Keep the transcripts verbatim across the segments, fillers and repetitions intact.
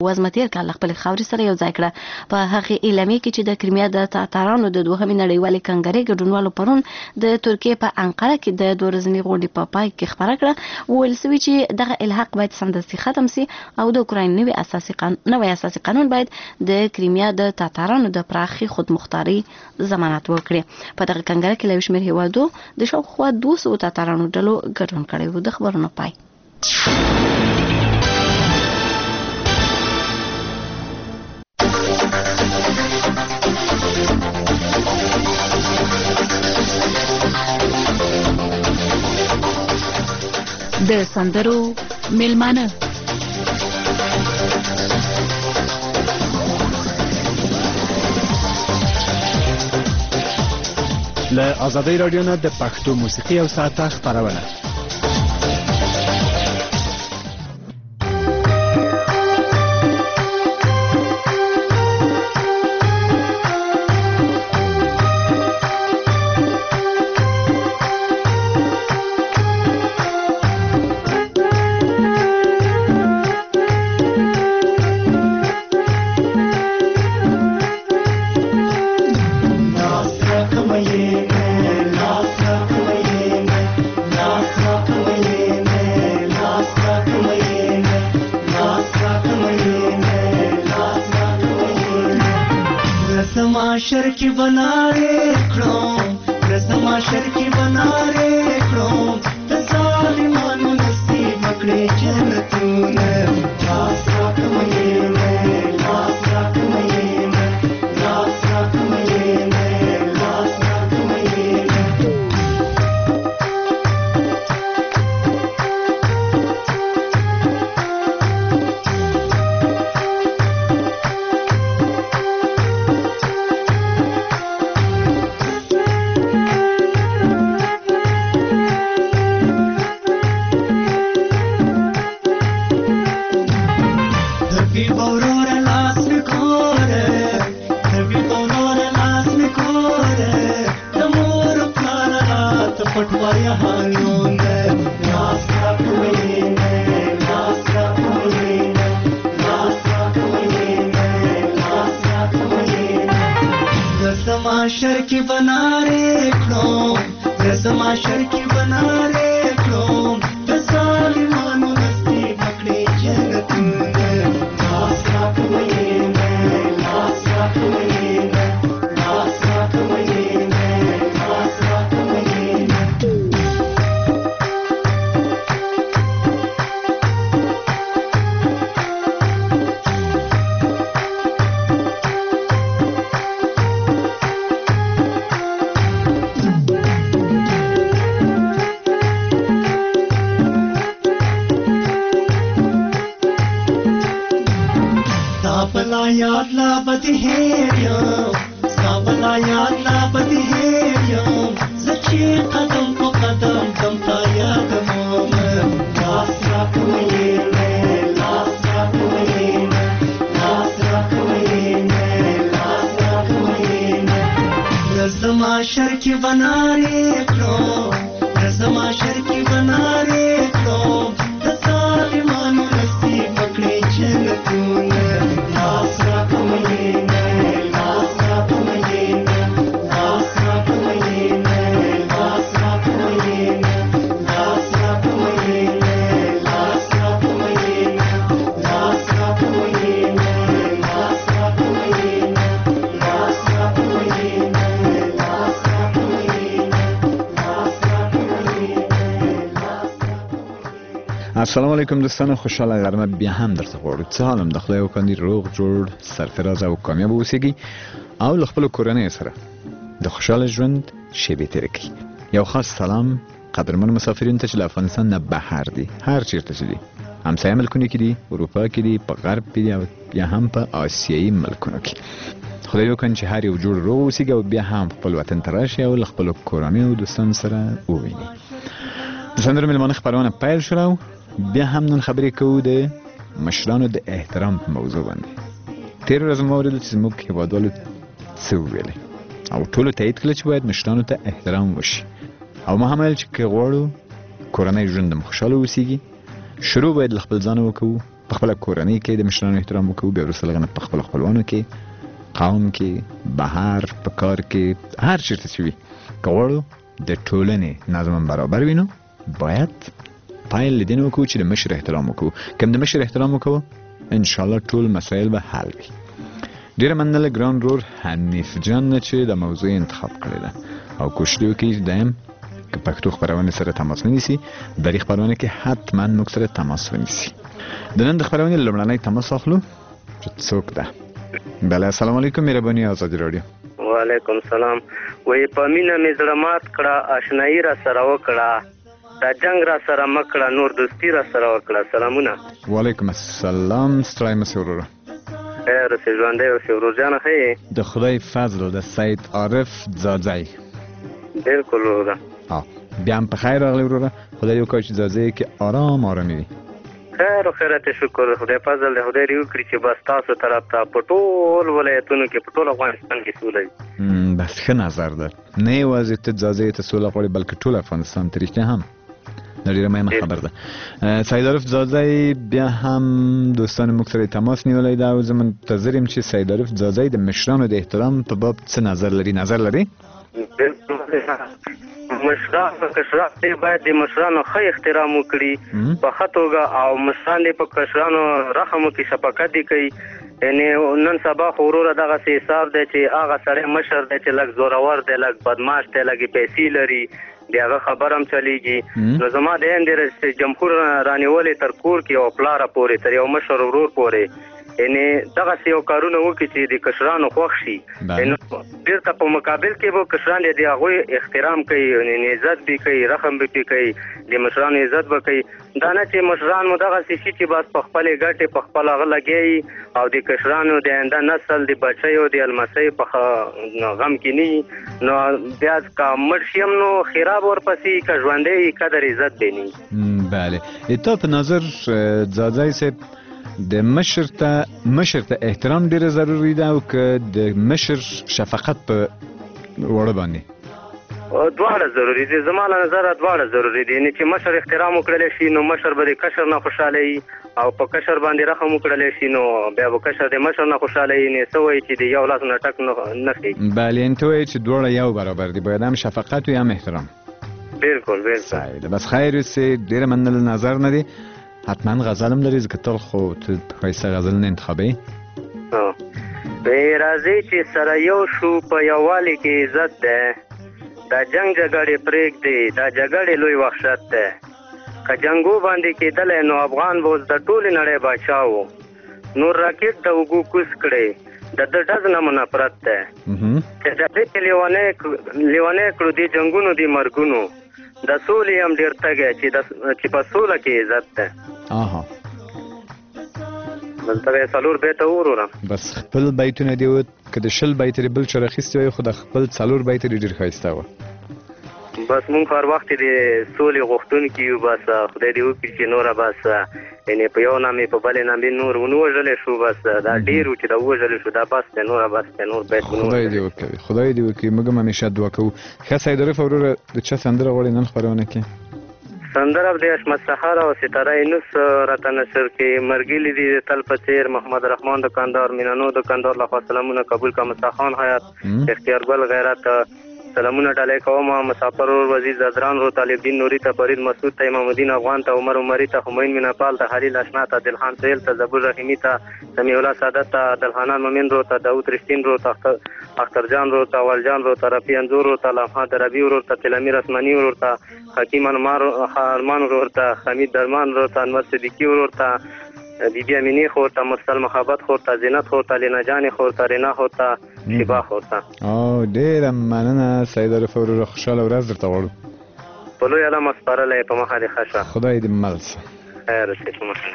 وزمه تیر کال خپل خاورې سره یو ځای کړه. په هغه اعلامیه کې چې د کرمیا د تاتارانو د دوهمې نړیوالې کنګرې ګډونوالو پرون د ترکیې په انقره کې د دوه ورځنۍ غونډې په پای کې خبره کړه، وویل شوي چې دغه الحاق باید سمدستي ختم سي او د اوکراین نوی اساسي قانون نوی اساسي قانون باید د کرمیا د تاتارانو د پراخي خودمختاري ضمانت وکړي. په دغه کنګره کې له یو شمېر هیوادو د شاوخوا دوه سوه تاتارانو ډلو ګډون کړی و. د خبرونو پای. د سندرو میلمانه له آزادۍ راډیو نه د پښتو موسیقي او ساعته خپرونه. माशर की बना रे क्रोम रज़ माशर की बना रे क्रोम तज़ालिमान नस्ती मकड़े जन्नतून लास राख मयेन लास राख मयेन लास राख मयेन लास राख मयेन. माशर की बना रे क्रोम रज़ माशर की बना रे क्रोम तज़ालिमान नस्ती मकड़े जन्नतून लास राख मयेन लास राख मयेन लास राख मयेन लास राख मयेन. याद ला बदहेरियम साबला याद ला बदहेरियम ज़ची कदम को कदम दम ता याद मोम लास राख मयेन लास राख मयेन लास राख मयेन लास राख मयेन. रज़ माशर की बना रे क्रोम रज़ माशर की बना रे क्रोम तज़ालिमान नस्ती मकड़े जन्नतून लास राख मयेन लास राख मयेन लास राख मयेन लास राख मयेन लास राख मयेन लास राख मयेन लास राख मयेन लास राख मयेन लास राख मयेन लास राख मयेन लास राख मयेन. السلام علیکم دوستان، خوشحال غرمه بیا هم درته غواړو. څه حالم د خدای وکړي روغ جوړ سرفراز او کامیاب اوسئ او له خپل کورنۍ سره د خوشاله ژوند شیبې تیرې کړئ. یو خاص سلام قدرمن مسافرین ته چې له افغانستان نه بهر دي، هر چیرته چې دي، همسایه ملکونه کې دي، اروپا کې دي، په غرب کې دي او یا هم په آسیایي ملکونو کې. خدای وکړي چې هر یو جوړ روغ اوسئ او بیا هم خپل وطن ته راشئ او له خپل کورنۍ او دوستانو سره ووینئ. د سندرو میلمانه خپرونه پیل شوه. بیا هم نن خبرې کوو د مشرانو د احترام په موضوع باندې. تېره ورځ مو واورېدل چې زموږ هېوادوالو څه وویلې او ټولو تایید کړل چې باید مشرانو ته احترام وشي. او ما هم ویل چې که غواړو کورنۍ ژوند مو خوشحاله اوسیږي، شروع باید له خپل ځانه وکړو، په خپل کورنۍ کې د مشرانو احترام وکړو، بیا وروسته لغنه په خپل خپلوانو کې، قوم کې، بهر په کار کې، هر چیرته چې وي که غواړو د ټولنې نظم برابر وي نو باید پیل له دې نه وکړو چې د مشر احترام وکړو. که د مشر احترام وکړو انشاءالله ټول مسایل به حل وي. ډیره مننه ګران رور حنیف جان نه چې د موضوع انتخاب کړی ده او کوشش دی وکړي دایم که پښتو خپرونې سره تماس ونیسي، بلې خپرونه کې حتما موږ سره تماس ونیسي. د نن د خپرونې لومړنی تماس اخلو چې څوک ده. بله السلام علیکم مهرباني آزادي راډیو. وعلیکم سلام. وی په مینه مې زړه مات کړه، اشنایي را سره وکړه، دا جنگ را سره مکړه، نور دوستی را سره وکړه. سلامونه. وعلیکم السلام. ستړی مه سې وروره. خیر اوسې، ژوندی اوسې. ورور جانه ښه یې؟ د خدای فضل د سید عارف ځاځی. بلکل وروره. بیا هم په خیر راغلی وروره. خدای دې وکړي چې ځاځی کې آرام آرامي وي. خیر و خیرت شکر خدای فضل دی. خدای دې وکړي چې بس تاسو طرف ته په ټول ولایتونو کې په ټول افغانستان کې سوله وي. بس ښه نظر ده. نه یوازې ته ځاځی ته سوله غواړي بلکې ټول افغانستان ته رښتیا هم دا ډېره مهمه خبر ده. سید عارف ځاځی بیا هم دوستانو موږ سره تماس نیولی ده او زه منتظر یم چې سید عارف ځاځی د مشرانو د احترام په باب څه نظر لري. نظر لري؟ مشران کشران دی باید د مشرانو ښه احترام وکړي په ښه توګه، او مشران دی په کشرانو رحم وکړي، شفقت یې کوي. یعنې نن سبا خو وروره دغسې حساب دی چې هغه سړی مشر دی چې لږ زورور دی، لږ بدماش دی، لږ پیسې لري، د هغه خبر هم چلیږي. نو زما د هند رئیس جمهور رانیولې تر کور کې او پلاره پورې تر یو مشر ورور پورې، یعنې دغسې یو کارونه وکړي چې د کشرانو خوښ شي. بیرته په مقابل کې به کشران د هغوی احترام کوي، یعنې عزت به کوي، رحم به پې کوي، د مشرانو عزت به کوي. دا نه چې مشران مو دغسې شي چې بس په خپلې ګټې په خپل هغه لګیایي او د کشرانو د آینده نسل د بچیو د المسیو په غم کې نه وي. نو بیا که مړ شي هم نو خراب ورپسې، که ژوندی وي قدر عزت به نه وي. بله. تا په نظر ځاځی صاحب د مشر ته مشر ته احترام ډیره ضروري ده او که د مشر شفقت په وړه باندې؟ دواړه ضروري دي. زما له نظره دواړه ضروري دي. یعنې چې مشر احترام وکړلی شي نو مشر به د کشر نه خوشحاله وي، او په کشر باندې رحم وکړلی شي نو بیا به کشر د مشر نه خوشحاله وي. یعنې څه وایي چې د یو لاس نه ټک نه خېږي. بله، یعنې ته وایي چې دواړه یو برابر دي، باید هم شفقت وي هم احترام. بلکل بلکل. صحیح ده. بس خیر اوسې. ډېره مننه له نظر نه دی. حتما غزل هم لري ځکه تل خو ته ښایسته غزل نه انتخابوي. راځئ چې سره یو شو په یووالي کې عزت دی، دا جنگ جګړې پرېږدي، دا جګړې لوی وحشت دی. که جنګو باندې کېدلی نو افغان به اوس د ټولې نړۍ باچا و. نور راکټ د اوږو کوز کړی، د ده ډز نه مو نفرت دی. چې د دې لیونی کړو دې جنګونو دې مرګونو، د سولې هم ډېر تږی چې په سوله کې عزت دی. دلته به یې څلور بیته ووروره. بس خپل بیتونه دې و که د شل بیته دې بل چا راخیستي وای خو د خپل څلور بیته دې ډېر ښایسته وه. بس مونږ هر وخت د سولې غوښتونکي یو. بس خدای دې وکړي چې نوره بس یعنې په یو نامې په بلې نامې نور ونه وژلی شو. بس دا ډېر و چې دا ووژلی شو، دا بس دی، نوره بس دی، نور بیت خدای دې وکړي. خدای دې وکړي. موږ هم همیشه دعا کوو. ښه سید عارف وروره د چا سندره غواړې نن خپرونه کې؟ سندره د حشمت سهار او ستاره یونس راته نشر کې مرګیلي دي تل په څېر، محمد رحمان دکاندار، مینانو دکاندار لخوا سلامونه قبول کا، مسا خان حیات، اختیار ګل غیرت سلامونه ډالۍ کوم، مسافر ور وزیر زدران رو، طالب دین نوری ته، فرید مسعود ته، امام الدین افغان ته، عمر عمری ته، همین میناپال ته، خلیل اشنا ته، دلخان سهیل ته، زبور رحیمی ته، سمیع الله سعادت ته، دلخانان مومن رو ته، داود رشتین رو ته، اخترجان رو ته، اولجان رو ته، رفیع انزور رو ته، لمحه دربی رو ته، تلمیر اسمانی رو ته، حکیم ارمان رو ته، حمید درمان رو ته، انور صدیقی رو ته، بیبی امینی خور ته، مرسل محبت خور ته، زینت خور ته، لینا جان خور ته، رینا خور ته، شیبا خور ته. او ډېره مننه سید عارف وروره. خوشحاله ورځ درته غواړو. په لوی علم سپارلی په مخه دې ښه شه. خدای دې مل شه. خیر اوسې. په مخه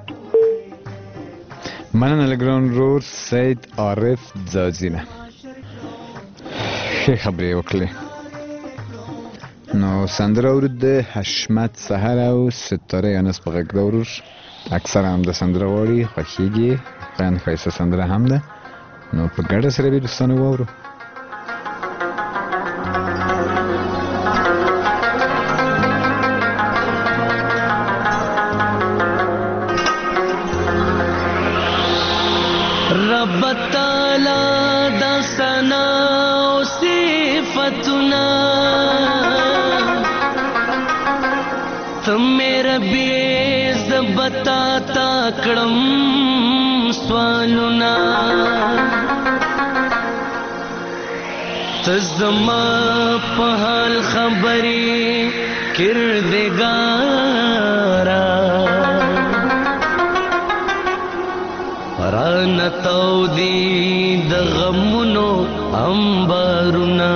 مننه له ګران ورور سید عارف ځاځي نه. ښې خبرې وکړلې. نو سندره اورو د حشمت سحر او ستاره یونس په غږ ده ورور. اکثر هم د سندره غواړي، خوښېږي، خیان ښایسته سندره هم ده. نو په ګډه سره به دوستانو واورو. رب تعالی دا ثنا او صفتنا تم ربی زبتا تا کړم سوالنا تزما په حال خبرې کردګارا رانتو دی د غمونو انبارنا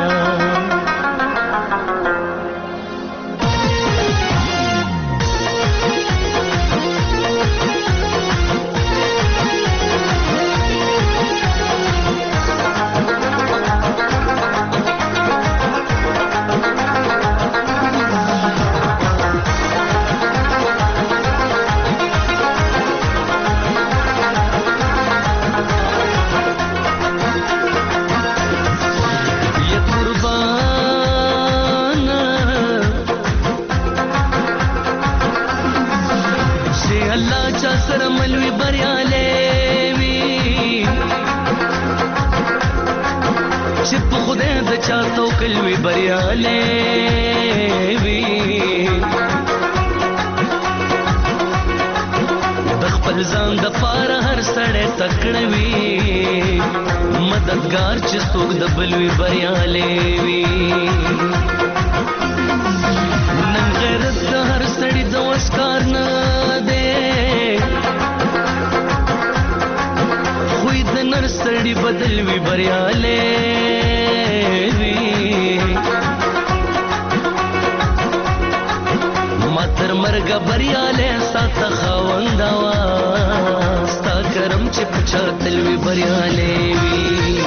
کلوی بریالے وی د خپل ځان د پاره هر سړی تکړه وي مددگار چې څوک د بل وي بریالے وي نن غیرت د هر سړي د وس کار نه دی خوی د نر سړي بدل وي بریالے ماتر مرګ بریاله سات خواندا وا ستا کرم چې پچا تلوي بریاله وی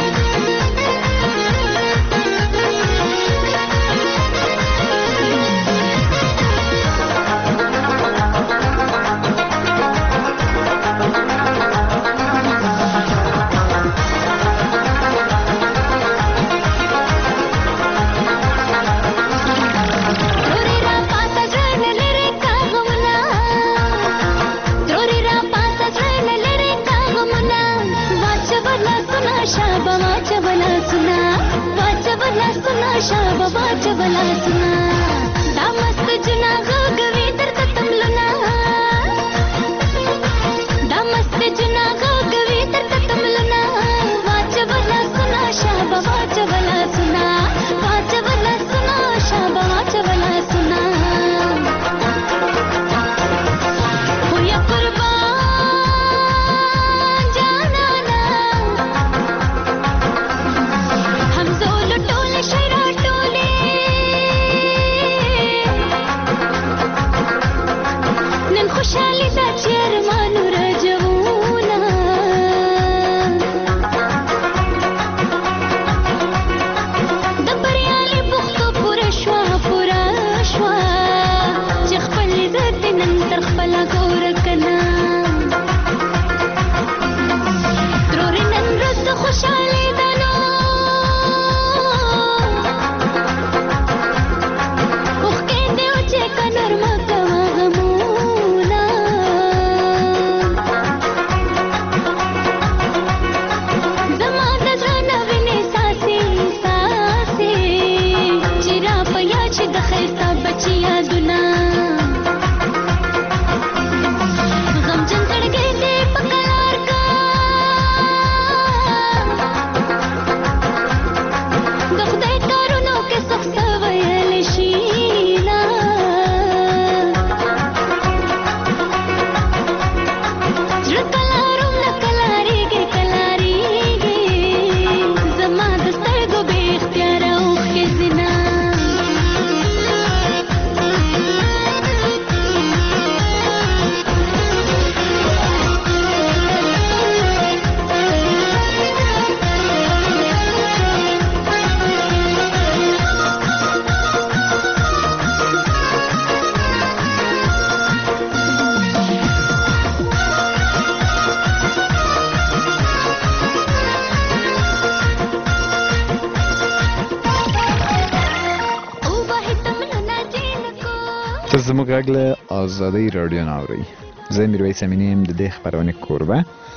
زموږ غږ له ازادۍ راډیو نه اورئ. زه میرویس امینی یم د دې خپرونې کوربه.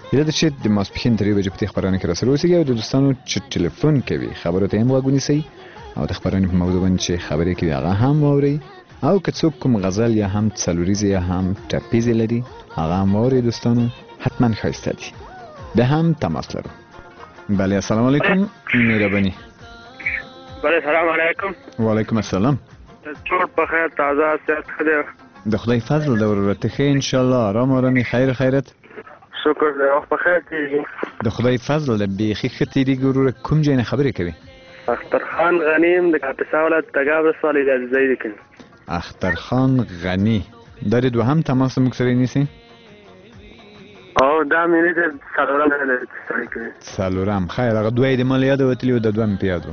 هیله ده چې د ماسپښین تر یوې بجې په دې خپرونه کې راسره اوسئ او د دوستانو چې ټلیفون کوي خبرو ته هم غوږ ونیسئ او د خپرونې په موضوع باندې چې خبرې کوي هغه هم واورئ او که څوک کوم غزل یا هم څلوریزې یا هم ټپیزې لري هغه هم واورئ دوستانو، حتما ښایسته دي. ده هم تماس لرو. بله السلام علیکم. مهرباني. بله سلام علیکم. وعلیکم السلام. ټول په خیر، تازه صحت ښه دی؟ د خدای فضل د ورورته ښه انشاءالله، آرام آرامي، خیر خیرت. شکر دی، وخت په خیر تېرېږي. د خدای فضل د بیخي ښه تېرېږي. وروره کوم ځای نه خبرې کوي؟ اخترخان غنیم د کاپیسا ولایت تګاب ولسوالۍ د عزیزۍ دی کلي. اخترخان غنی دا د دوهم تماس موږ سره نیسي؟ او دا مې د څلورم نه سړی کوي. څلورم خیر، هغه دوه یې د مال یاد وتلي و، د دوه مې په یاد و.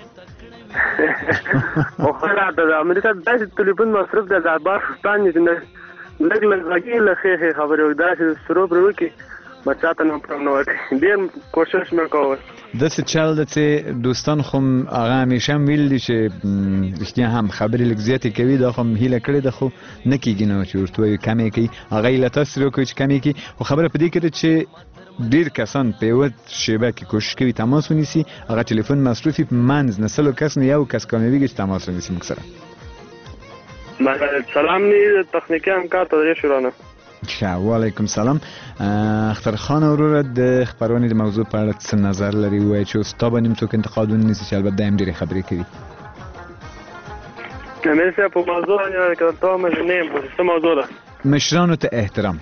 او خو راته د امریکا داسې ټلیفون مصرف دی، دا بار شپان دي چې لږ لږ غږي له ښې ښې خبرې وکړي، داسې سرو پرې وکړي بچا ته نه پرم نه ورکړي. ډېر کوشش مې کوه. داسې چل ده چې دوستان خو هغه همیشه هم ویل دي چې رښتیا هم خبرې لږ زیاتې کوي، دا خو هیله کړې ده خو نه کېږي نه چې ورته وایي کمې کوي. هغه هیله تاسې سره وکړئ چې کمې کوي، خو خبره په دې کې ده چې ډېر کسان په یوه شیبه کې کوشش کوي تماس ونیسي، هغه ټلیفون مصروف وي، په منځ نه سلو کس نه یو کس کامیابېږي چې تماس ونیسي موږ سره. سلام دی تخنیکي همکار ته درې شروع نه. ښه، وعلیکم سلام. اخترخان وروره د خپرونې د موضوع په اړه څه نظر لري؟ ووایي چې اوس تا باندې هم څوک انتقاد ونیسي چې البته دا هم ډېرې خبرې کوي. امیر صاحب په موضوع باندې که ته مشر نه یم، څه موضوع ده؟ مشرانو ته احترام.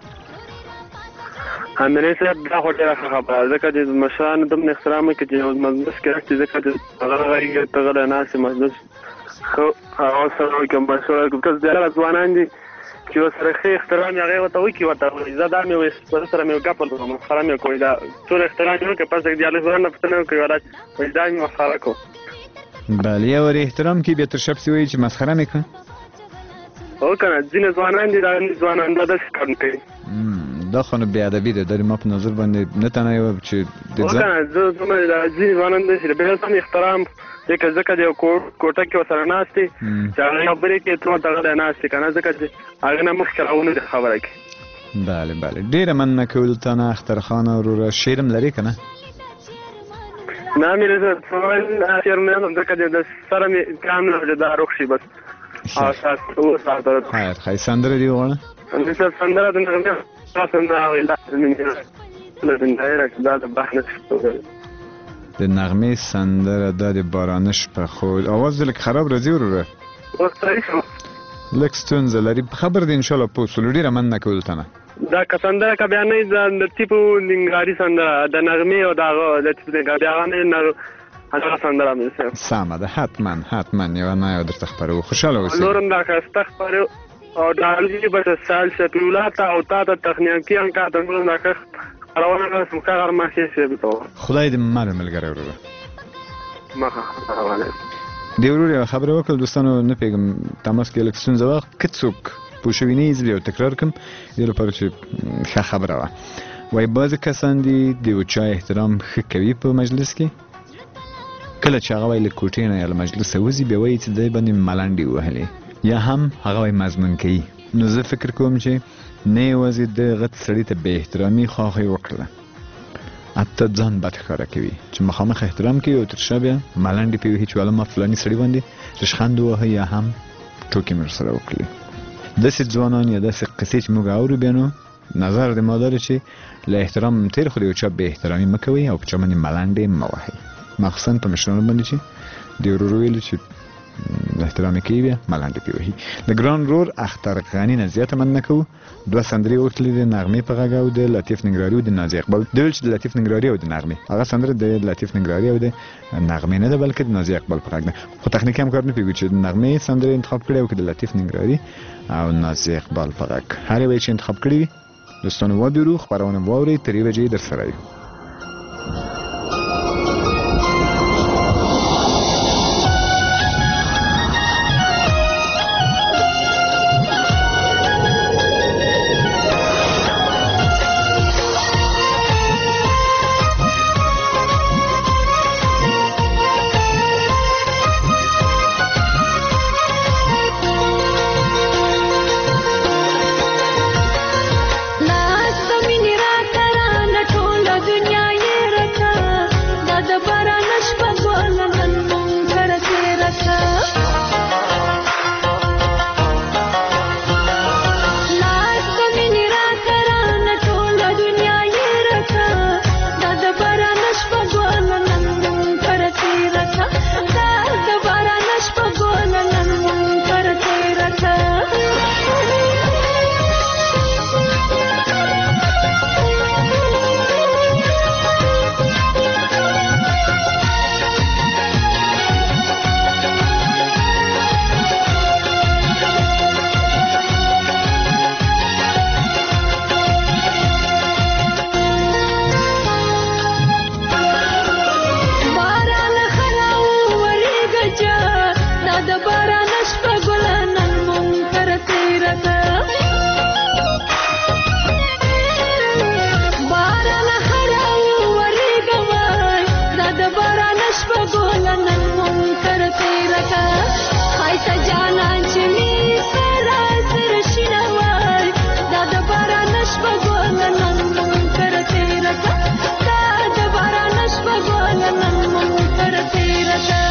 امیر صاحب دا خو ډېره ښه خبره ده، ځکه چې مشرانو دومره احترام وکړي چې یو مجلس کې راشي، ځکه چې هغه غږېږي ته غلی ناست یې مجلس ښه هغه سره وکړي مشوره وکړي. بکس ډېر ځوانان دي چې ورسره ښه احترام یې هغې ورته وکړي، ورته زه دا مې وایي زه سره مې یو ګپ ورته مسخره مې وکړئ، دا ټول احترام یې وکړي، پس دیالوګ ورنه پوښتنه وکړي ولا وایي دا مې مسخره کړو. بله یا ور احترام کوي بیا تر شب سي وایي چې مسخره مې کړه. هو که نه ځینې ځوانان دي دا ځوانان دا داسې کار کوي. دا خو نو بې ادبي ده، دا د ما په نظر باندې نه تنه یو چې هو که نه زه زما دا ځینې ځوانان داسې د بل ځان احترام ځکه ځکه د یو کوټه کې ورسره ناست دي چې هغه خبرې کوي ته ورته غلی ناست دي که نه، ځکه چې هغه نه مخکې راونه دي خبره کوي. بله بله، ډېره مننه کول تا نه اخترخانه وروره. شعر هم لرې که نه؟ نه مې زه شعر نه یم، ځکه چې د سره مې کام نه چې دا روغ شي بس. خیر خیر، سندره دې وغواړه. سندره د نغمې د نغمې سندره دا د بارانش په خود. اواز دې لږ خراب راځي وروره، لږ ستونزه لري. خبر دې انشاءالله پوه سولو. ډېره مننه کول ته نه. دا که سندره که بیا نه د ټیپو ننګاري سندره د نغمې او د هغه د ټیپو ننګاري بیا نه هغه سندره مې سمه ده. حتما حتما یوه نه یو درته خپروو. خوشحاله اوسئ. نورم دا ښایسته خپرو او ډالۍ به د سال شفیعالله ته او تا ته تخنیکي همکار ته نورم دا ښه خپرونه رسم ښه غرمه ښې صاحب ته خدای دې مل ملګری وروره. مخه السلام علیکم. دې ورور یوه خبره وکړل دوستانو، نه پوهېږم تماس کې لږ ستونزه وه، که څوک پوه شوي نه یي زه بیا تکرار کړم دې لپاره چې ښه خبره وه. وایي بعضې کسان دي د یو چا احترام ښه کوي په مجلس کې، کله چې هغه وایي له کوټې نه یا له مجلسه وځي بیا وایي چې دی باندې ملنډې ووهلې یا هم هغه وایي مضمون کوي. نو زه فکر کوم چې نه یوازې دغه سړي ته بې احترامي خو هغه یې وکړله، حتی ځان بد ښکاره کوي چې مخامخ احترام کوي او تر شا بیا ملنډې پرې وهي چې والا ما فلاني سړي باندې ریشخند ووهه یا هم ټوکې مې ورسره وکړلې. داسې ځوانان یا داسې قصې چې موږ اورو بیا نو نظر د ما دا دی چې له احترام تېر خو د یو چا بې احترامي مه کوئ او په چا باندې ملنډې مه وهئ، مخصوصا په مشرانو باندې چې د ورور ویلو چې احترام یې کوي بیا ملنډې پرې وهي. د ګران ورور اختر غني نه زیاته مننه کوو. دوه سندرې وکړلې د نغمې په غږ او د لطیف ننګراري او د نازي اقبال. د ویل چې د لطیف ننګراري او د نغمې هغه سندره د لطیف ننګراري او د نغمې نه ده بلکې د نازي اقبال په غږ ده، خو تخنیکي همکار نه پوهېږو چې د نغمې سندرې انتخاب کړې او که د لطیف ننګراري او نازي اقبال په غږ. هر یو چې انتخاب کړي وي دوستانو وبیرو، خپرونه واورئ، تر یوې بجې درسره یو. لاس په مینې راته رانه تیره کا خایسته جانان چې می سره سره شینه وای دا د باران شپه ګل نن مون تر تیره کا دا د باران شپه ګل نن مون تر تیره کا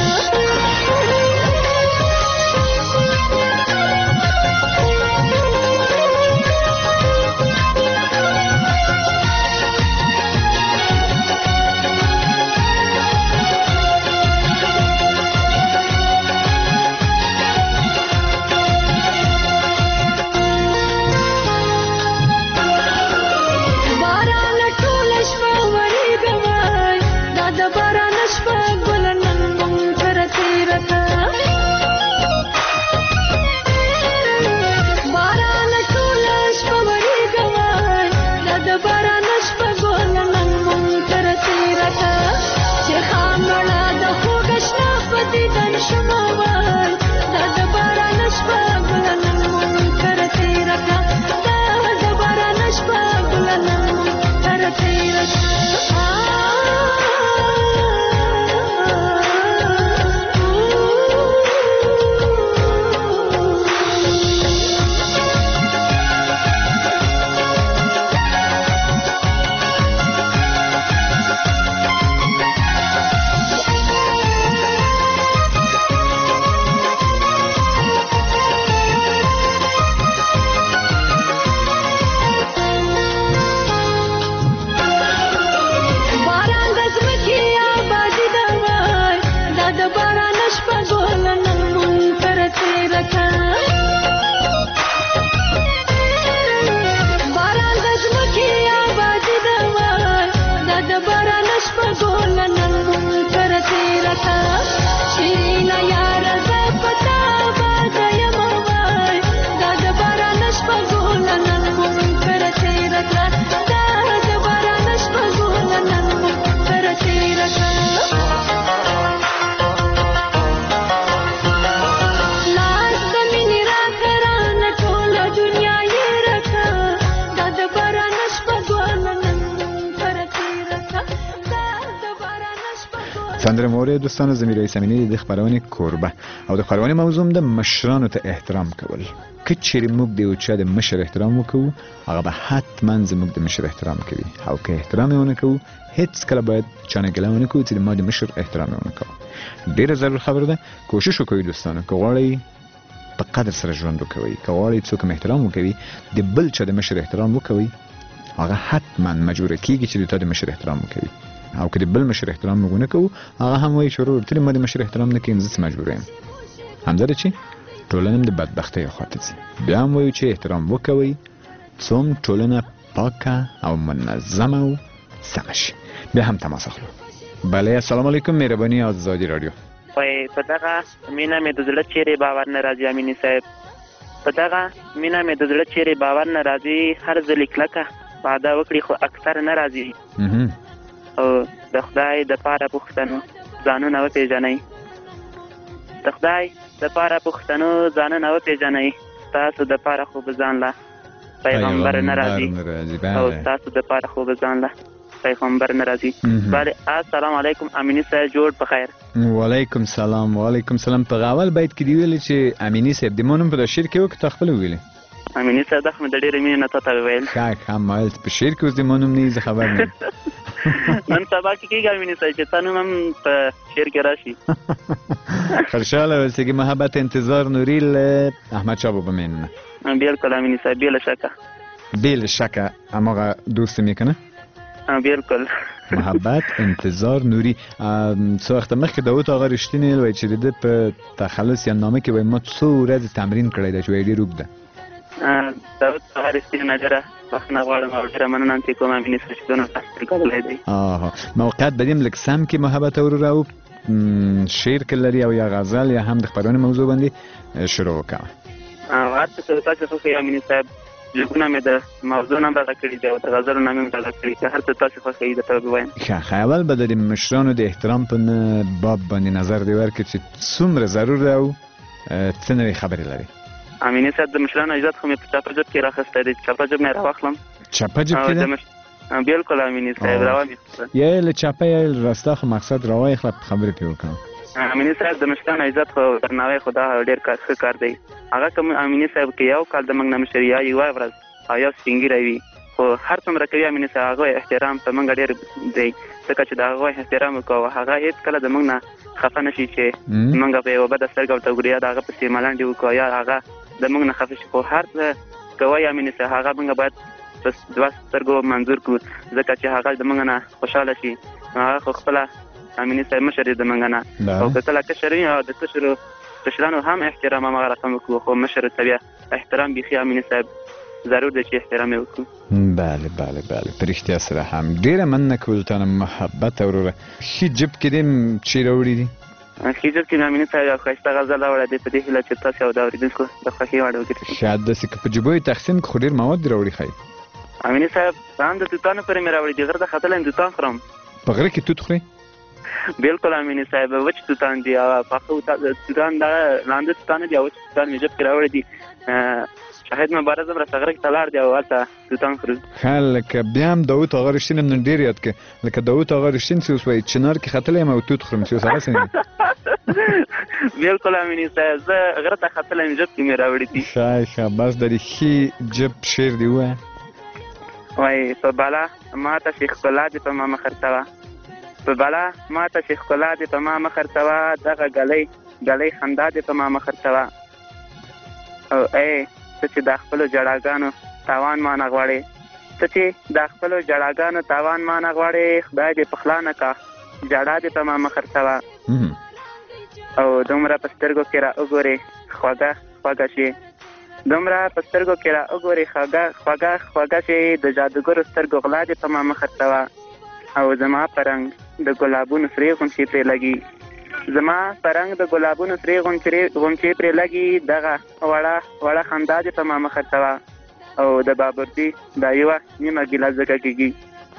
سندره مورد دوستان زمیرای سمینی د خبرونه کوربه او د خبرونه موضوع د مشرانو ته احترام کول که چیرې موږ د یو چا د مشر احترام وکړو هغه به حتما زموږ د مشر احترام کوي او که احترام یې ونه کوو هیڅ کله باید چانه ګله ونه کوو چې د ما د مشر احترام یې ونه کوو. ډېره ضرور خبره ده کوشش وکړئ دوستانو که غواړئ په قدر سره ژوند وکوئ که غواړئ څوک هم احترام وکوي د بل چا د مشر احترام وکوئ هغه حتما مجبوره کیږي چې د تا د مشر احترام وکوي او که د بل مشر احترام موږ نه کوو هغه هم وایي چې ورور ته ما د مشر احترام نه کوي زه څه مجبوره یم. همدا ده چې ټولنه د بدبختۍ خواته ځي. بیا هم وایو چې احترام وکوئ څوم ټولنه پاکه او منظمه او سمه شي. بیا هم تماس اخلو. بله السلام علیکم مهرباني آزادی رادیو. وای په دغه مینه مې د زړه چیرې باور نه راځي امینی صاحب په دغه مینه مې د زړه چیرې باور نه راځي هر ځل کلکه وعده وکړي خو اکثر نه راځي او د خدای د پاره پوښتنو ځانونه وپېژنئ د خدای د پاره پوښتنو ځانونه وپېژنئ ستاسو د پاره خو به ځان له پیغمبر نه راځي او ستاسو د پاره خو به ځان له پیغمبر نه راځي. بله السلام علیکم امینی صاحب جوړ په خیر. وعلیکم سلام وعلیکم سلام. په اول باید کې دی ویل چې امینی صاحب د مونږ په شعر کې وکړه خپل ویل امینی صاحب دغه د ډېرې مینې نه تاسو ویل ښه ښه مایل په شعر کې اوس د مونږ نه زه خبر نه نن سبا کې کېږي امینی صاحب چې تاسو هم په شعر کې راشي. خوشاله اوسئ. محبت انتظار نوری له احمد شاه بابا من بالکل امینی صاحب بلا شکه بلا شکه امغه دوست میکنه بالکل محبت انتظار نوری. څو وخت مخکې داوود آقا رښتینی وایي چې د په تخلص یا نامه کې وایي ما څو ورځې تمرین کړی دی چې وایي ډېر اوږد ده. داوود آقا رښتینی نه ډېره بخښنه غواړم او ډېره مننه چې کوم امیني صاحب چې دونه تحصیل کړی دی. آها موقعیت بدیم لږ سم کې محبت ورور او شعر کې لري او یا غزل یا هم د خبرونه موضوع باندې شروع وکړه. هر څه تاسو خو امیني صاحب لګونه مې د موضوع نه بدل کړی دی او د غزل نه مې بدل کړی دی. هر څه تاسو خو یې د ته وایم. ښه اول به د مشرانو د احترام په باب باندې نظر دی ورکړي چې څومره ضرور دی او څه نوې خبرې لري. امیني صاحب د مشرانو عزت خو مې په چاپه جب کې راخستی دی. چاپه جب نه راواخلم. چاپه جب کې ده؟ بالکل امیني صاحب راواخلم. یا له چاپه یا راسته خو مقصد راواخله خبرې پې وکړم. امینی صاحب د مشرانو عزت خو درناوی خو دا ډېر کار ښه کار دی. هغه کوم امینی صاحب کې یو کال د موږ نه مشر یا یوه ورځ او یو سپین ږیری وي، خو هر څومره کوي امینی صاحب هغه احترام په موږ ډېر دی، ځکه چې د هغه احترام وکړو. هغه هېڅ کله د موږ نه خفه نه شي چې موږ په یوه بده سترګه ورته وګورو یا د هغه پسې ملنډې وکړو یا هغه د موږ نه خفه شي. خو هر څه کوي امیني صاحب هغه موږ باید په دوه سترګو منظور کړو، ځکه چې هغه د موږ نه خوشحاله شي. هغه خو خپله امیني صاحب مشر دی د موږ نه، او که کله کشر وي او د کشرو کشرانو هم احترام همغه رقم وکړو، خو مشر ته بیا احترام بیخي امیني صاحب ضرور دی چې احترام یې وکړو. بله بله بله په رښتیا سره هم ډېره مننه کوو تا نه محبت وروره. ښي جب کې دې چې راوړي دي؟ ښي جب کې مې امیني صاحب یو ښایسته غزل راوړی دی، په دې هیله چې تاسو او د اورېدونکو د خوښۍ وړ وګرځي. شاید داسې که په جبو یې تقسیم کړو خو ډېر مواد دې راوړي ښایي. امیني صاحب هم د توتانو پورې مې راوړي دي، غره ته ختلی یم توتان خورم. په غره کې توت خورې؟ بالکل امیني صاحب وچ توتان دي او پاخه توتان دغه لاندې توتان دي او وچ توتان مې جب کې راوړي دي. شاهد مبارز هم راته غره کې ته لاړ دی او هلته توتان خورو. ښه لکه بیا هم داود اغا رښتین هم نن ډېر یاد کړه، لکه داود اغا رښتین چې اوس وایي چنار کې ختلی یم او توت خورم چې اوس هغسې نه. بالکل امیني صاحب زه غره ته ختلی یم جب کې مې راوړي دي. ښه ښه بس د دې ښي جب شعر دې ووایه. وایي په بلا ماته چې ښکلا دې په ما مه خرڅوه، په بلا ماته چې ښکلا دې په ما مه خرڅوه، دغه ګلۍ ګلۍ خندا دې په ما مه خرڅوه. او ای ته چې د خپلو ژړاګانو تاوان ما نه غواړې، ته چې د خپلو ژړاګانو تاوان ما نه غواړې، خدای دې په خلا نه کا ژړا دې په ما مه خرڅوه. او دومره په سترګو کې را وګورې خوږه خوږه شي، دومره په سترګو کې را وګورې خوږه خوږه خوږه شي، د جادوګرو سترګو غلا دې په ما مه خرڅوه. او زما په رنګ د ګلابونو سرې غونچې پرې لګي، زما په رنګ د ګلابونو سرې غونچې پرې لګي، دغه وړه وړه خندا دې په ما مه خرڅوه. او د بابردي دا یوه نیمه ګیله ځکه کېږي،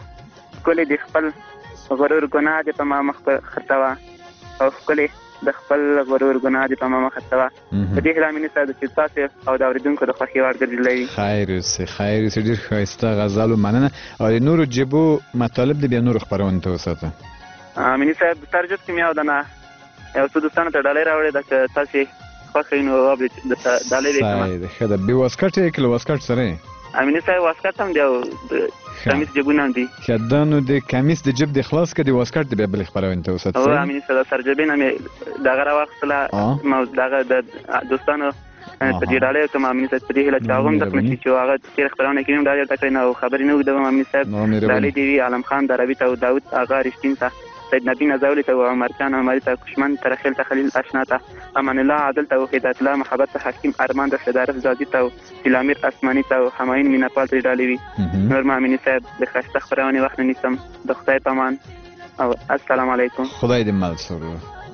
ښکلې د خپل غرور ګناه دې په ما مه خرڅوه، او ښکلې د خپل غرور ګناه دې په ما مه خرڅوه. په دې هیله امیني صاحب چې تاسو او د اورېدونکو د خوښۍ وړ ګرځېدلی وي. خیر اوسې خیر اوسې ډېر ښایسته غزل و مننه. او د نورو جبو مطالب دې بیا نورو خپرونو ته وساته. امیني صاحب سر جب کې مې یو دانه یو څو دوستانو ته ډالۍ راوړې ده، که تاسې خوښه وي نو واورئ ډالۍ دې کړمه. صحیح ده ښه ده. بې واسکټ یې که له واسکټ سره یې؟ امیني صاحب واسکټ هم دی او کمیس جبونه هم دي. ښه دا نو د کمیس د جب دې خلاص کړه، د واسکټ دې بیا بلې خپرونې ته وساته. او امیني صاحب سرجبینه مې دغه راواخیستله دغه د دوستانو په دې ډالۍ کوم امیني صاحب په دې هیله چې هغه هم درک نه شي چې هغه تېره خپرونه کې هم ډالۍ درته کړې نه او خبرې نه اوږدوم. امیني صاحب ډالۍ دې وي عالم خان دروي ته او داود اغا رښتین ته، سید نبی نزولی ته، عمر جان عمري ته، کشمن ته، رخیل ته، خلیل اشنا ته، امان الله عادل ته، هدایت الله محبت ته، حکیم ارمان ته، شدارف زادي ته، سلامیر اسماني ته، همایون میناپال ته ډالۍ وي. نور ما امیني صاحب د ښایسته خپرونې وخت نه نیسم. د خدای په امان او السلام علیکم. خدای دې مل سره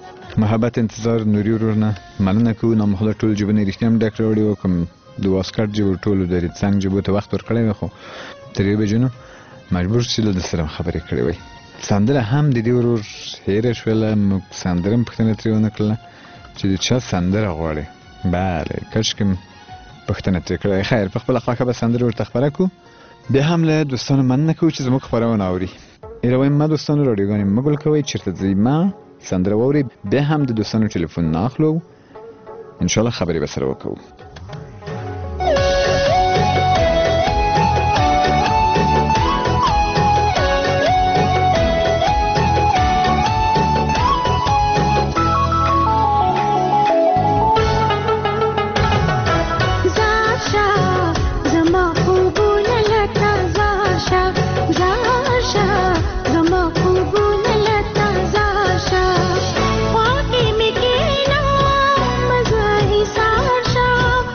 محبت انتظار نوري ورور نه مننه کوو. نامحله ټول جبونه رښتیا هم ډک راوړي وو، کوم د واسکټ جبو ټولو د څنګ جبو ته وخت ورکړی وی، خو تر یوې بجې نو مجبور چې له ده سره خبرې کړې وی. سندره هم د دې ورور هېره شوله، موږ سندره هم پوښتنه ترې ونه کړله چې د چا سندره غواړې. بله کاشکې م پوښتنه ترې کړې. خیر په خپله خوښه به سندره ورته خپره کړو. بیا هم له دوستانو مننه کوو چې زموږ خپرونه اوري. ایله وایم ما دوستانو راډیوګانې مه ګل کوئ، چېرته ځئ ما سندره واورئ، بیا هم د دوستانو ټلیفون نه اخلو، انشاءالله خبرې به سره وکړو. Sasha,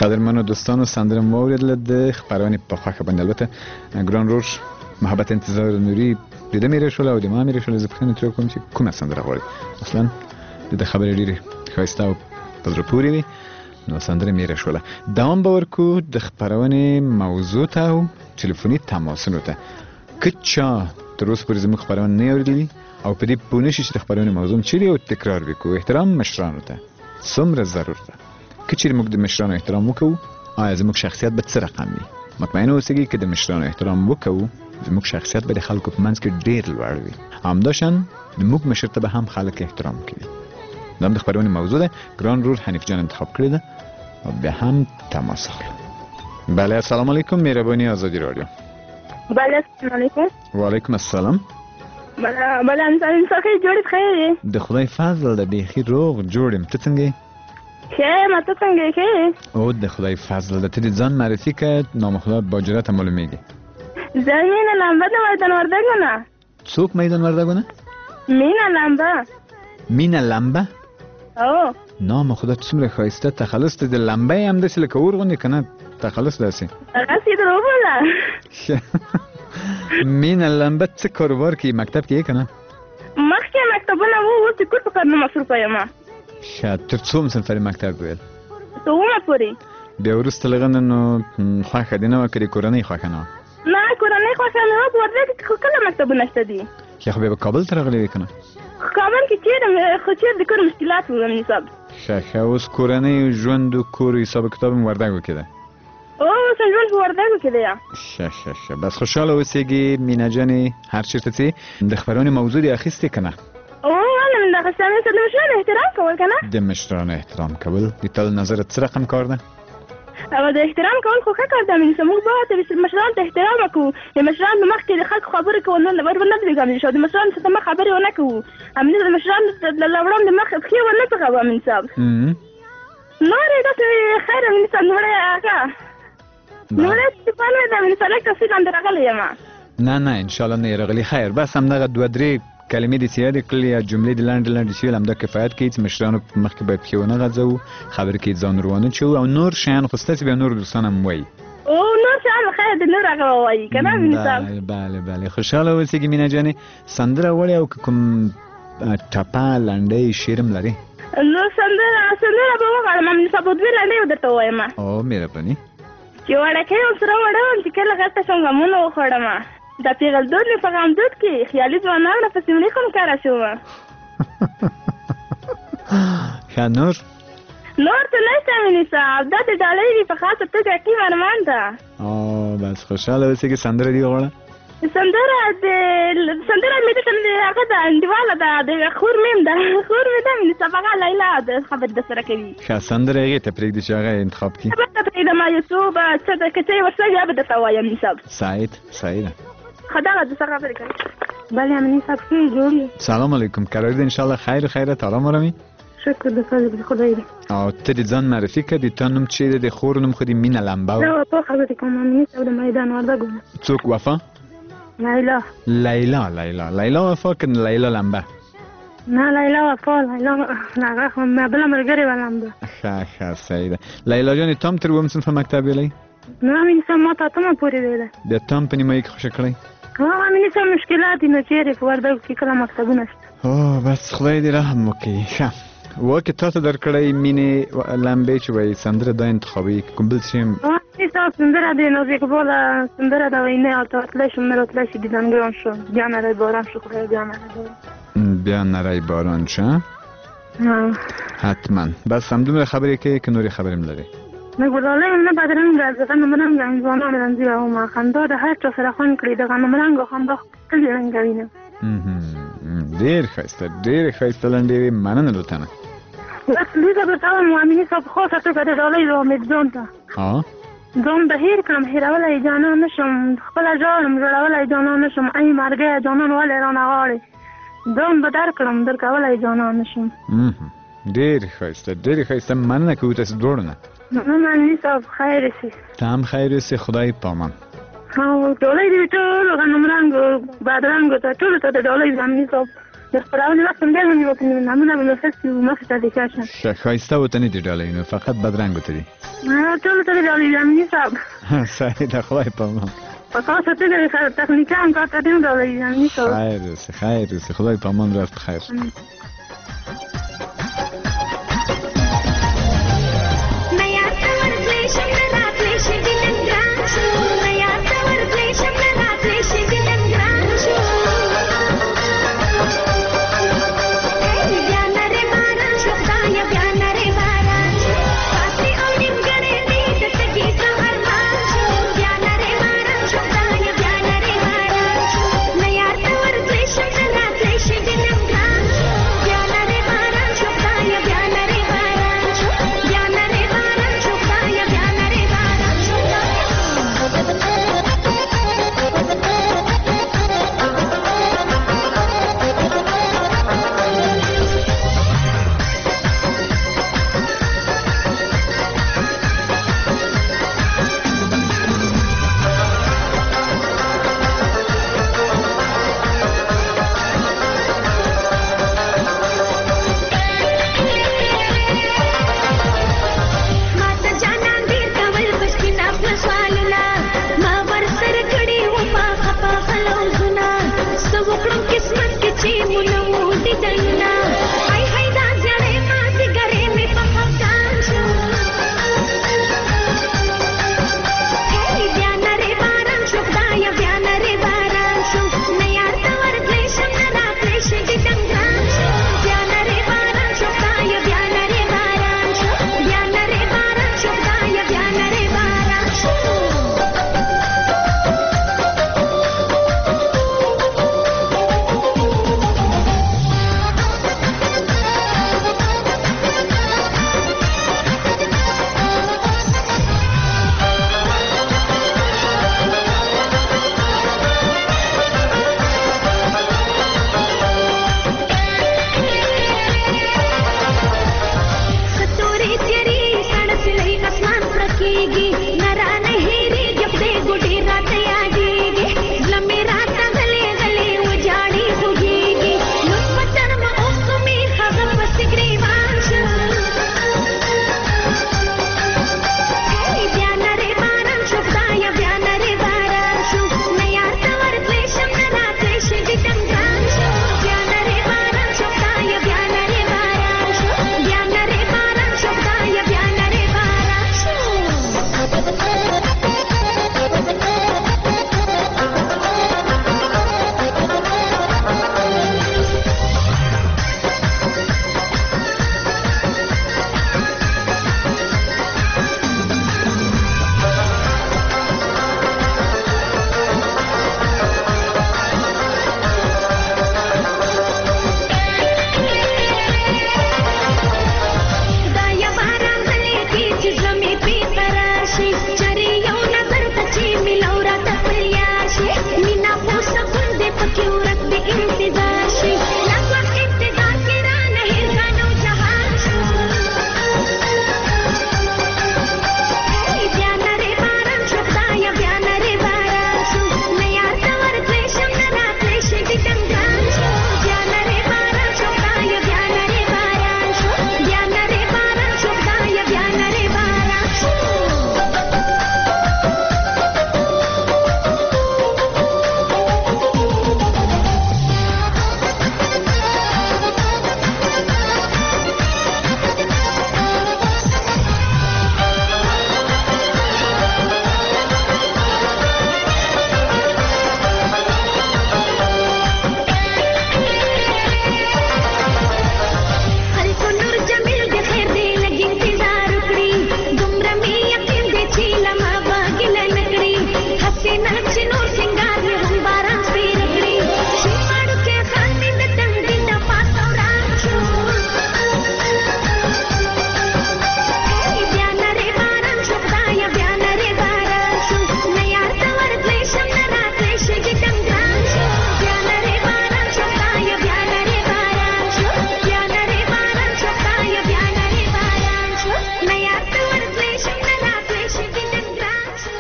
قدرمنو دوستانو سندره موریدله د خبرونه په خوخه باندې البته ګران رور محبت انتظار نوری دیده میره شول او د ما میره شول زبخنه تر کوم چې کومه سندره غواړي اصلا د خبرې ډیره خاصه او پدر پوری وي نو سندره میره شول دوام باور کو د خبرونه موضوع ته او ټلیفوني تماسونو ته کچا تر اوسه پرې زموږ خبرونه نه اوریدلی او په دې پونه شي چې خبرونه موضوع چیرې او تکرار وکړو احترام مشرانو ته څومره ضرور ده کچې موږ د مشرانو احترام وکړو آیا زموږ شخصیت به څه رقم وي مطمئن اوسئ چې د مشرانو احترام وکړو زموږ شخصیت به د خلکو په منځ کې ډیر لوړ وي همداشان د موږ مشر ته به هم خلک احترام کوي دا د خبرونه موضوع ده ګران رور حنیف جان انتخاب کړی ده او بیا هم تماس اخلو بله السلام علیکم مهربانی آزادی رادیو بله السلام علیکم و علیکم السلام بله بله انسان څنګه جوړ خیر د خدای فضل ده بیخي روغ جوړم ته څنګه شه ما ته څنګه کې او د خدای فضل ده ته ځان معرفي کړه نام خدا با جرأت معلومیږي زمین لمبه د میدان وردګونه څوک میدان وردګونه مینا لمبه مینا لمبه او نام خدا څومره خاصه تخلص ته د لمبه هم د سلک ورغونې کنه تخلص داسي هغه سي دروبله مینا لمبه څه کاروبار کوي مکتب کې کنه مخکې مکتبونه وو اوس کور په کار نه مصروفه یم شاید تر څو مسافر مکتب ویل ته ومه پوری بیا ورسته لغنه نو خوښه دي نه وکړي کورنۍ خوښه نه نه کورنۍ خوښه نه په ورته کې کله مکتبونه شته دي چې خو به کابل ته راغلی کنه کابل کې چیرې خو چیرې د کور مشکلات وو مې حساب ښه اوس کورنۍ ژوند او کور حساب کتاب وردګو کې ده او څنګه په وردګو کې ده ښه ښه ښه بس خوشاله اوسېږي مینا جانې هر چیرته چې د خبرونه موضوع دی اخیستې کنه او انا من داخل سامي د مشرانو احترام کول کنه د مشرانو احترام کول د تل نظر څه رقم کار ده او د احترام کول خو ښه کار ده مې سموږ به ته مشرانو ته احترام وکړو د مشرانو مخ کې د خلکو خبرې کول نه ور نه دی ګامې شو د مشرانو څخه مخ خبرې ونه کوو امنه د مشرانو د لوړم د مخ خې ونه څه غوا من صاحب نو رې دا خیر من صاحب نو راګه نو له په نه د من صاحب تاسو څنګه راغلی یم نه نه ان شاء الله نه راغلی خیر بس هم دغه دوه درې کلمې د سیاده کړلې یا جملې د لاندې لاندې شیل هم د کفایت کوي چې مشرانو مخکې باید پیونه غځو خبرې کې ځان روانه چو او نور شیان خو ستاسو به نور دوستان هم وایي او نور شیان خیر د نور هغه وایي کنه مثال بله بله بله خوشاله اوسېږي مینا جانې سندره وړي او کوم ټپه لنډۍ شعرم لري نو سندره سندره به وغواړم مې سبا دوی لنډۍ درته ووایم او مهرباني چې وړکۍ ورسره وړم چې کله غټه شوم غمونه وخوړم دا پیغل دود می په غم دود کې خیالي ځوانانو په سیملي کوم کار شو ښه نور نور ته نشته مینې صاحب دا د ډالۍ دي په خاطر توګه کې ارمان ده او بس خوشاله اوسې کې سندره دی غواړه سندره د سندره مې د سندره هغه د انډیواله ده د خور میم ده خور مې ده مینې صاحب هغه لیلا د خبر د سره کوي ښه سندره هغې ته پرېږدي چې هغه انتخاب کړي ته پرېږدم یوسف څه د که څه یې ورسره یا به درته وایم مینې صاحب سعید سعیده خداغه د سره خبرې کوي بله امني صاحب څه جوړ سلام علیکم قرار دی ان شاء الله خیر خیرت آرام آرامي شکر د فضل خدای دی او ته د ځان معرفي کړه د تا نوم چې دی د خور نوم خو د مینا لمبه و نه په خبرې کوم امني صاحب د میدان وردګو څوک وفا لیلا لیلا لیلا لیلا وفا که لیلا لمبه نه لیلا وفا لیلا هغه خو بله ملګرې وه لمبه ښه ښه سعیده لیلا جانې تا هم تر اووم صنف مکتب ویلی نه امني صاحب ما ته اتمه پورې ویله بیا تا هم په نیمایي کې خوښه کړی هغه امني صاحب مشکلات دي نو چیرې په وردګو کې کله مکتبونه شته او بس خدای دې رحم وکړي ښه وکې تا ته درکړی مینې لمبې چې وایي سندره دا انتخابوي کوم بل څه امني صاحب سندره د ناز اقباله سندره د وینې او ته وتلی شم نه راتلی شي دیدنګان شو بیا نری باران شو خدای بیا نری باران بیا نری باران شه حتما بس همدومره خبرې کوي که نورې خبرې هم لري نه ګلالۍ نه بدرنګه زه غنمرنګه ځوانان رنځي وم خندا د هر چا سره خوند کړي د غنمرنګو خندا ښکلې رنګه وینم ډېر ښایسته ډېرې ښایسته لنډې وې مننه له تنه بس لږه درته وایم امیني صاحب خاصه توګه د ډالۍ د امید ځان ته ځان به هېر کړم هېرولی یې جانان نه شم خپله ژاړم ژړولی جانان نه شم ای مرګیه جانان ولې رانه غواړې ځان به در کړم در کولی جانان نه شم ډېرې ښایسته ډېرې ښایسته مننه کوو تاسو دواړو نه مننه امیني صاحب خیر سي ته هم خیر اوسې خدای پامان او ډالۍ دې ټولو غنمرنګو بادرنګو ته ټولو ته د ډالۍ امیني صاحب د خپرونې وخت هم ډېر ونیوکړي نو نامونه به مې اخیستي وو مخې ته د چا شم. ښایسته ورته نه دي ډالۍ نو فقط بدرنګو ته دي. ټولو ته دې ډالۍ وي امني صاحب. صحیح ده خدای په امان. په خاصه توګه د تخنیکان کار ته ډېر ډالۍ وي امني صاحب. خیر اوسې خیر اوسې خدای په امان ورځ په خیر.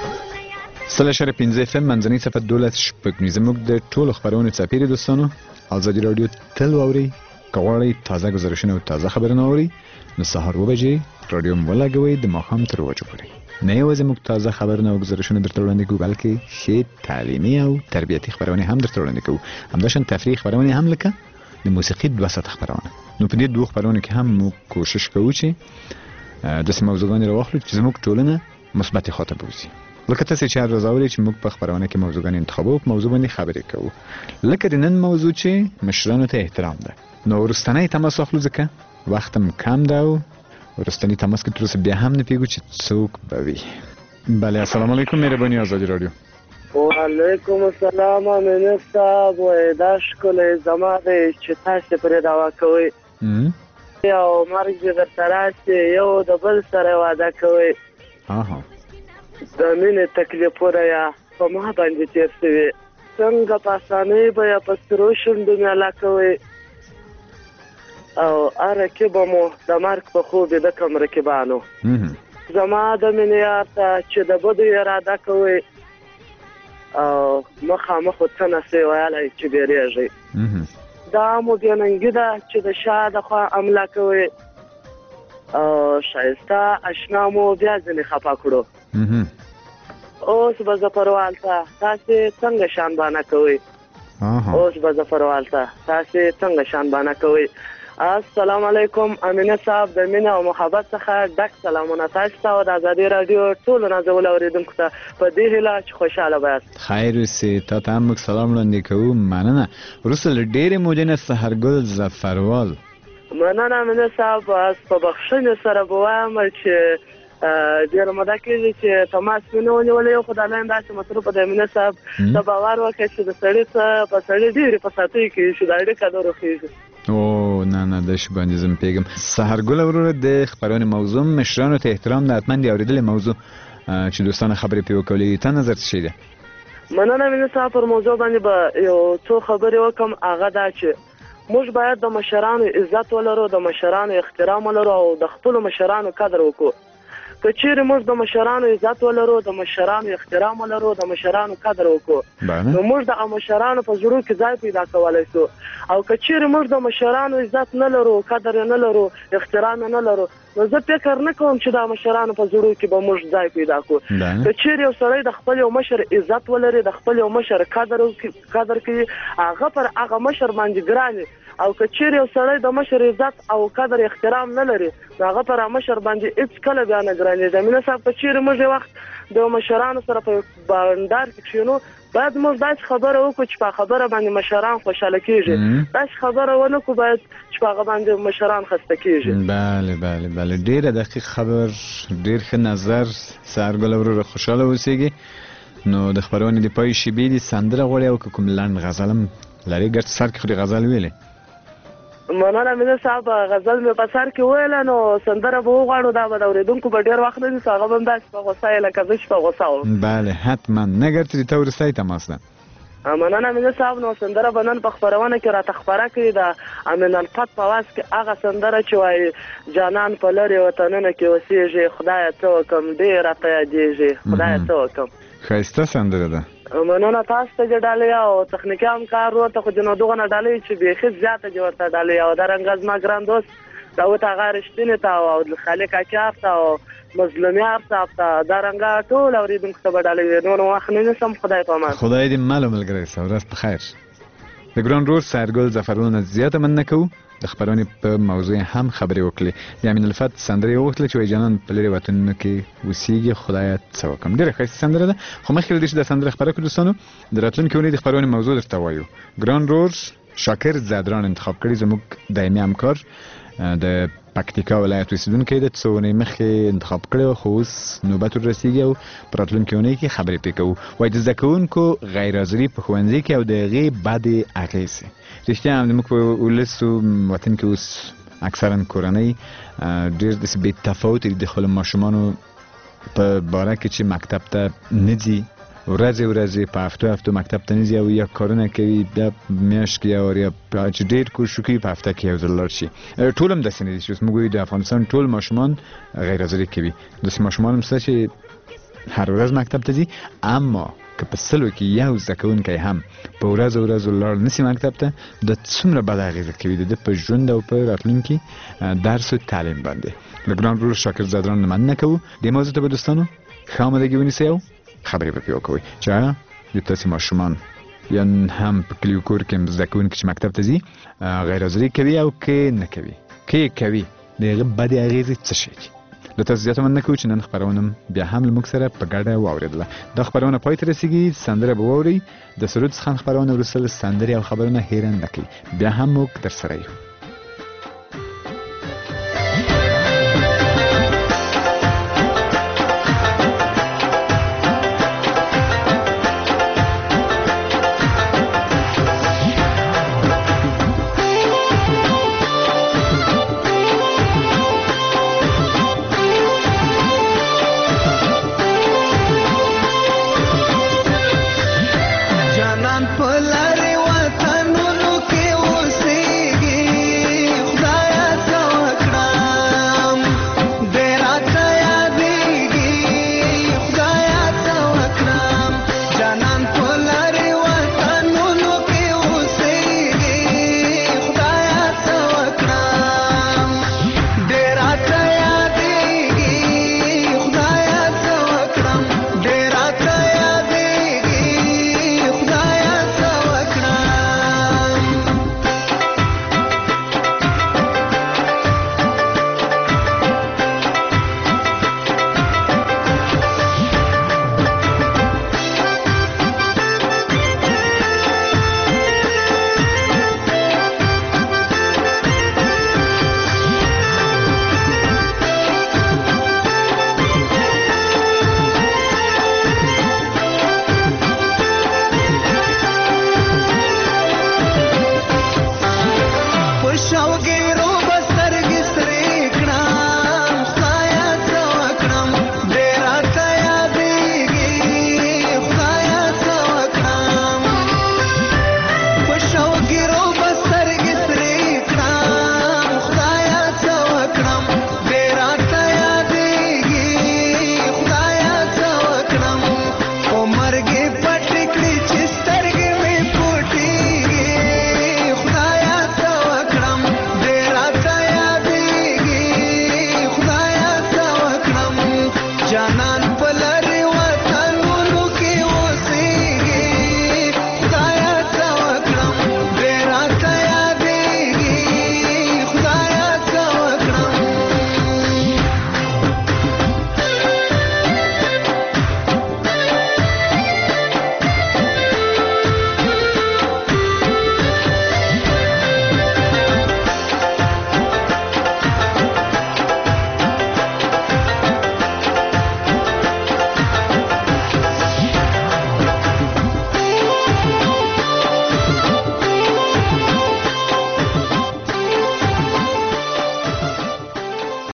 سل اشاره پنځه اف ام منځنۍ صفحه دولس شپږ زموږ د ټولو خبرونو څاپېرې دوستانو آزادی رادیو تل واوري کغواړئ تازه گزارشونه او تازه خبرونه واورئ نو سهار اوه بجې رادیو مو ولګوئ د ماښام تر اوه بجو پورې. نه یوازې موږ تازه خبرونه او گزارشونه درته وړاندې کوو بلکې ښې تعلیمي او تربیتي خبرونه هم درته وړاندې کوو. همداشان تفریحي خبرونه هم لکه د موسیقي دوه ساعته خبرونه. نو په دې دوه خبرونو کې هم موږ کوشش کوو چې داسې موضوعګانې راواخلو چې زموږ ټولنه مثبتې خواته بوځي. لکه تاسې چې هر ورځ اورئ چې موږ په خبرونه کې موضوعګانې انتخابوو، په موضوع باندې خبرې کوو. لکه د نن موضوع چې مشرانو ته احترام ده. نو وروستنی تماس واخلو ځکه وخت هم کم ده او وروستنی تماس کې تر اوسه بیا هم نه پوهېږو چې څوک به وي. بله السلام علیکم مهرباني آزادي رادیو. وعلیکم السلام امین صاحب وای دا ښکلی زما دی چې تاسې پرې دعوا کوئ او مرګ دې درته راشي یو د بل سره واده کوئ د مینې تکلیفونه یا په ما باندې تېر شوي څنګه په اسانۍ به یا په سرو شونډو میله کوئ او هر رقیب مو د مرګ په خوب د کم رقیبانو زما د مینې یار ته چې د بدو اراده کوئ او مخامخ څه نسئ ویلی چې بیریږئ دا مو بېننګي ده چې د شا د خوا عمله کوئ او ښایسته اشنا مو بیا ځینې خفه کړو اوس به زفروال ته تاسې څنګه شانبانه کوئ اوس به زفروال ته تاسې څنګه شانبانه کوئ. السلام علیکم امینه صاحب د مینه او محبت څخه ډک سلامونه تاسو ته او د ازادي رادیو ټولو نازولو اورېدونکو ته په دې هیله چې خوشحاله بیاست. خیر اوسې تا ته هم موږ سلام وړاندې کوو. مننه. وروسته له ډېرې مودې نه سحرګل ظفروال. مننه امینه صاحب. په بخښنې سره به وایم چې ډېره موده کېږي چې تماس مې نه ونیولی یو خو دا لاین داسې مصروفه دی امینه صاحب ته باور وکړه چې د سړي څه په سړي ډېرې په ساتۍ کېږي چې دا اړیکه نه روښېږي. او نه نه د شي باندې زه پوهېږم. سحرګل وروره د خپرونې موضوع مشرانو ته احترام د حتما دې اورېدلې موضوع چې دوستانه خبرې پرې وکولې تا نظر څه شی دی؟ مننه امینه صاحب. پر موضوع باندې به یو څو خبرې وکړم. هغه دا چې موږ باید د مشرانو عزت ولرو، د مشرانو احترام ولرو او د خپلو مشرانو قدر وکړو. که چیرې موږ د مشرانو عزت ولرو، د مشرانو احترام ولرو، د مشرانو قدر وکړو نو موږ د مشرانو په زړه کې ځای پیدا کولی شو. او که چیرې موږ د مشرانو عزت نه لرو، قدر نه لرو، احترام نه لرو نو زه فکر نه کوم چې د مشرانو په زړه کې به موږ ځای پیدا کړو. که چیرې یو سړی د خپل یو مشر عزت ولري، د خپل یو مشر قدر قدر کوي، هغه پر هغه مشر باندې ګراني. او که چیرې یو سړی د مشر عزت او قدر احترام نه لري نو هغه پر مشر باندې هېڅ کله بیا نه ګرانېږي. امینه صاحب که چیرې موږ یو وخت د مشرانو سره په بانډار کې کښېنو باید موږ داسې خبره وکړو چې په خبره باندې مشران خوشحاله کېږي، داسې خبره ونه کړو باید چې په هغه باندې مشران خسته کېږي. بله بله بله ډېره دقیق خبر، ډېر ښه نظر. سحرګل وروره خوشحاله اوسېږي. نو د خپرونې د پای شیبې دي سندره غواړې او که کوم لنډ غزل هم لرې؟ ګرد سر کې خو دې غزل ویلې. مننه امینه صاحب. غزل مې په سر کې ویله نو سندره به وغواړو دا به د اورېدونکو به ډېر وخت نه نیسو هغه به هم داسې په غوسه یې لکه زه چې په غوسه وم. بله حتما نه ګرد ته وروستی تماس ده. مننه امینه صاحب. نو سندره به نن په خپرونه کې راته خپره کړي د امین الفت په واز کې هغه سندره چې وایي جانان په لرې وطنونه کې اوسېږي خدایه څه وکړم ډېر راته یادېږي خدایه څه وکړم. ښایسته سندره ده. مننه تاسو ته ډالۍ او تخنیکي همکار ورته خو جنو دغه ډالۍ چې بیخي زیاته دې ورته ډالۍ او دارنګه زما ګران دوست داود هغه رښتینې ته او خالق اکیاف ته او مظلومیار صاحب ته دارنګه ټول اورېدونکو ته به ډالۍ وي. نور وخت نه نیسم. خدای په امان. خدای دې مل او ملګری شه. ورځ په خیر. د ګران رور سحرګل ظفرول نه زیاته مننه کوو. د خبرونې په موضوع هم خبرې وکړې. د امین الفت سندره یې وغوښتله چې وایي جانان په لرې وطنونو کې اوسېږي خدایه څه وکړم. ډېره ښایسته سندره ده. خو مخکې له دې چې دا سندره خپره کړو دوستانو د راتلونکې اونۍ د خپرونې موضوع درته وایو. ګران رور شاکر زادران انتخاب کړي زموږ دایمي همکار د پکتیکا ولایت اوسېدونکی دی. څو اونۍ مخکې انتخاب کړی و خو اوس نوبت وررسېږي او په راتلونکې اونۍ کې خبرې پرې کوو. وایي د زده کوونکو غیر حاضري په ښوونځي کې او د هغې بدې اغېزې. رښتیا هم زموږ په ولس وطن کې اوس اکثرا کورنۍ ډېر داسې بې تفاوتې دي د خپلو ماشومانو په باره کې چې مکتب ته نه ځي ورځې ورځې په هفتو هفتو مکتب ته نه ځي او یا کارونه کوي بیا میاشت کې او یا چې ډېر کوشش کوي په هفته کې یو ځل لاړ شي. ټول هم داسې نه دي چې اوس موږ وایو د افغانستان ټول ماشومان غیر حاضري کوي. داسې ماشومان هم شته چې هر ورځ مکتب ته ځي اما که په سلو کې یو زده کوونکی هم په ورځ ورځ لاړ نسی مکتب ته د څومره بده اغیزه کوي د په ژوند او په راتلونکي درس او تعلیم باندې. له ګران ورور شاکر زادران مننه کوو. د موضوع ته به دوستانو ښه آمادګي ونیسئ او خبرې به پرې وکوئ چې آیا د تاسې ماشومان یا هم په کلي کور کې زده کوونکي چې مکتب ته ځي غیر حاضري کوي او که نه کوي، که یې کوي د هغه بدې اغیزې څه شی دي. له تاسو زیاته مننه کوو چې نن خپرونه بیا هم له موږ سره په ګډه واورېدله. دا خپرونه پای ته رسېږي، سندره به واورئ. د سرود څخه خپرونه وروسته سندرې او خبرونه هېره نه کړئ. بیا هم موږ در سره یو.